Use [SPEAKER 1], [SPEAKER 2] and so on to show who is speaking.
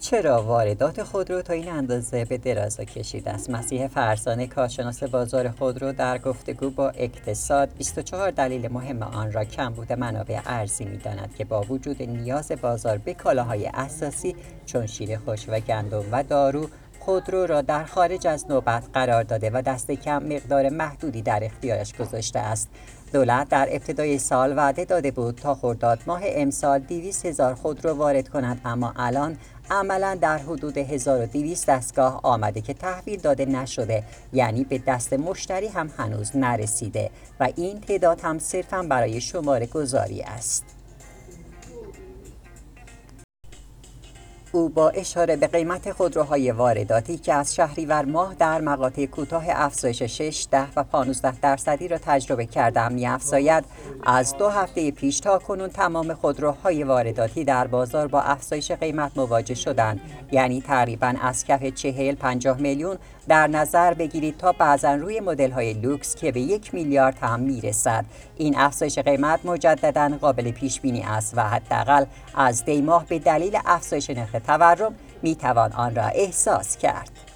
[SPEAKER 1] چرا واردات خودرو تا این اندازه به درازا کشیده است؟ مسیح فرزانه، کارشناس بازار خودرو، در گفتگو با اقتصاد 24 دلیل مهم آن را کمبود منابع ارزی می‌داند که با وجود نیاز بازار به کالاهای اساسی چون شیر خشک و گندم و دارو، خودرو را در خارج از نوبت قرار داده و دست کم مقدار محدودی در اختیارش گذاشته است. دولت در ابتدای سال وعده داده بود تا خرداد ماه امسال 200,000 خودرو وارد کند، اما الان عملاً در حدود 1200 دستگاه آمده که تحویل داده نشده، یعنی به دست مشتری هم هنوز نرسیده و این تعداد هم صرفاً برای شماره گذاری است. او با اشاره به قیمت خودروهای وارداتی که از شهریور ماه در مقاطع کوتاه افزایش 6, 10 و 15% را تجربه کرده‌ام می‌افزاید از 2 هفته پیش تا کنون تمام خودروهای وارداتی در بازار با افزایش قیمت مواجه شدند، یعنی تقریباً از کف 40-50 میلیون در نظر بگیرید تا بعضاً روی مدل‌های لوکس که به 1 میلیارد هم میرسد. این افزایش قیمت مجدداً قابل پیش بینی است و حداقل از دی ماه به دلیل افزایش نرخ تورم میتوان آن را احساس کرد.